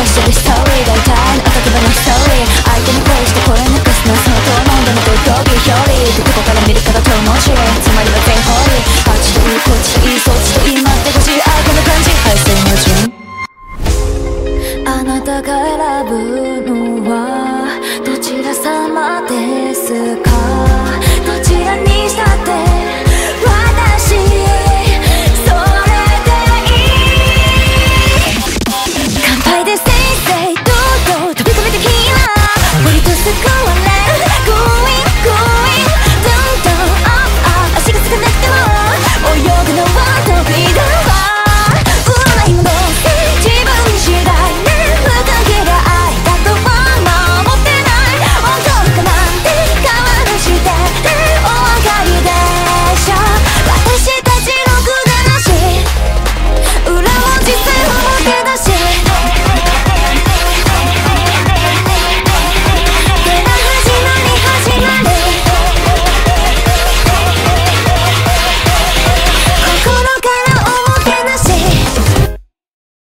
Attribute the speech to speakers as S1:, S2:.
S1: してるストーリー大体のお酒場のストーリー相手に恋して声なくすのはそのと思うんだのと競技表裏どこから見るかが遠文字つまりは全方位あっちといいこっちといいそっちといい待ってほしいあこんな感じはいすいませんあなたが選ぶのはどちら様で